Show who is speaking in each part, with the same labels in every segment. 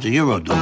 Speaker 1: to Eurodom.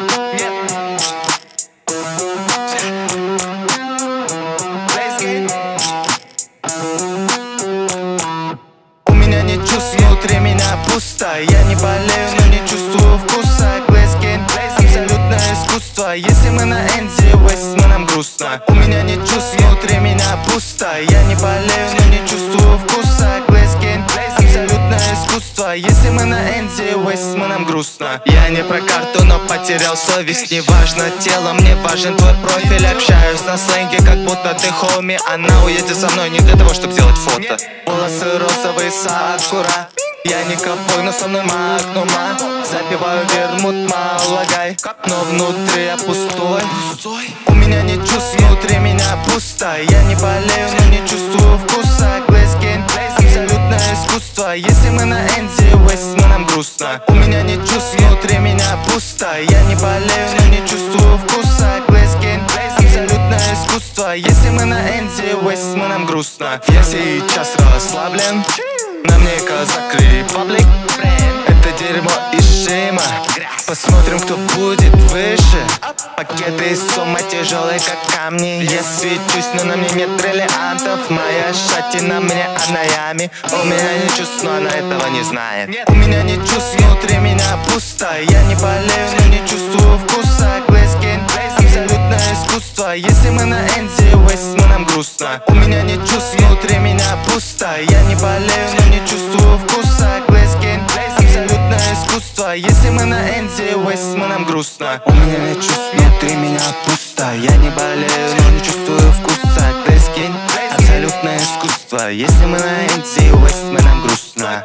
Speaker 2: У меня нет чувств, внутри меня пусто. Я не болею, но не чувствую вкуса. Глэзкин, абсолютное искусство. Если мы на Энди Уэст, нам грустно. У меня нет чувств, внутри меня пусто. Я не болею, но не чувствую вкуса. Глэзкин, абсолютное искусство. Если мы на Энди Уэст, нам грустно. Я не про карту, но потерял совесть. Неважно тело, мне важен твой профиль. Общаюсь на сленге, как будто ты хоми. Она уедет со мной не для того, чтобы сделать фото. Волосы розовые, сакура. Я не ковбой, но со мной магнума. Запиваю вермут, малагай, но внутри я пустой. У меня нет чувств, внутри меня пусто. Я не болею, но не чувствую вкуса. Глэзкин, абсолютное искусство. Если мы на Энди Уэст, нам грустно. У меня нет чувств, внутри меня пусто. Я не болею, но не чувствую вкуса. Глэзкин, абсолютное искусство. Если мы на Энди Уэст, нам грустно. Я сейчас расслаблен. На мне казак Репаблик. Это дерьмо и шима. Посмотрим, кто будет выше. Пакеты из суммы тяжелые, как камни. Я свечусь, но на мне нет бриллиантов. Моя шати на мне, а на яме. У меня нет чувств, но она этого не знает. У меня нет чувств, внутри меня пусто. Я не болею, но не чувствую вкуса. Глэзкин, абсолютное искусство. Если мы на Энди Уэст, нам грустно. У меня нет чувств, внутри меня пусто. Я не болею, но не чувствую вкуса. Глэзкин, абсолютное искусство. Если мы на Энди Уэст, нам грустно. У меня нет чувств, внутри меня пусто. Я не болею, но не чувствую вкуса. Глэзкин, абсолютное искусство. Если мы на Энди Уэст, нам грустно.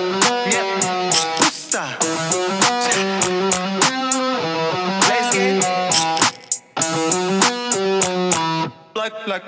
Speaker 2: Пусто. Глэзкин.